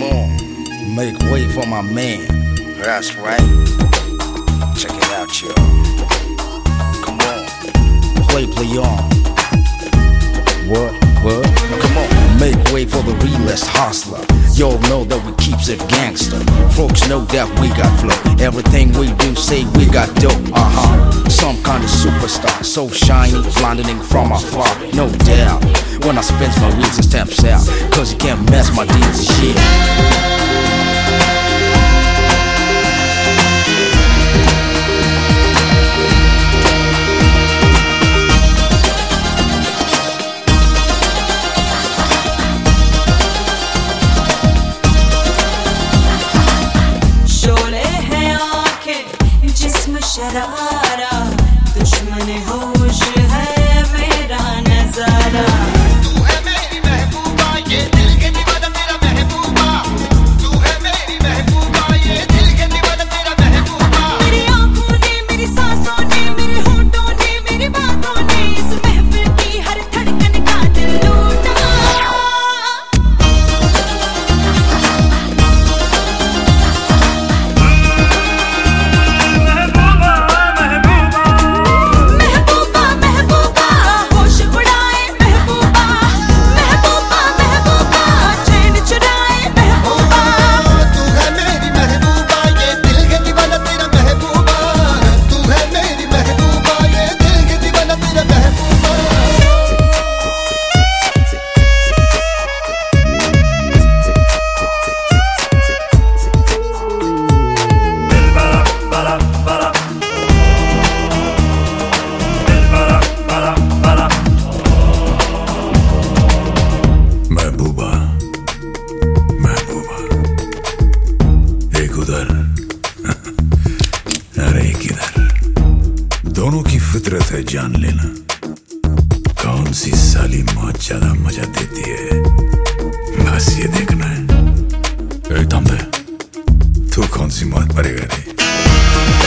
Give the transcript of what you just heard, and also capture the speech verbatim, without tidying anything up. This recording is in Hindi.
Come on, make way for my man. That's right. Check it out, y'all. Come on, play, play on. What, what? Now come on, make way for the realest hustler. Y'all know that we keeps it gangster. Folks know that we got flow. Everything we do, say we got dope. Uh-huh. Some kind of superstar, so shiny, blinding from afar. No doubt. When I spins my wheels and steps out, cause you can't mess my deeds and shit. Sharara दुश्मन होश है मेरा नजारा तू है मेरी महबूबा ये दिल के दीवाना मेरा महबूबा तू है मेरी महबूबा ये दिल के दीवाना मेरा महबूबा मेरी आंखों ने मेरी सांसों ने मेरे होठों ने मेरी बातों ने इस महफिल की हर धड़कन का दिल लूटा अरे किधर दोनों की फितरत है जान लेना कौन सी साली मौत ज्यादा मजा देती है बस ये देखना है। थम दे तू कौन सी मौत पड़ेगा रे।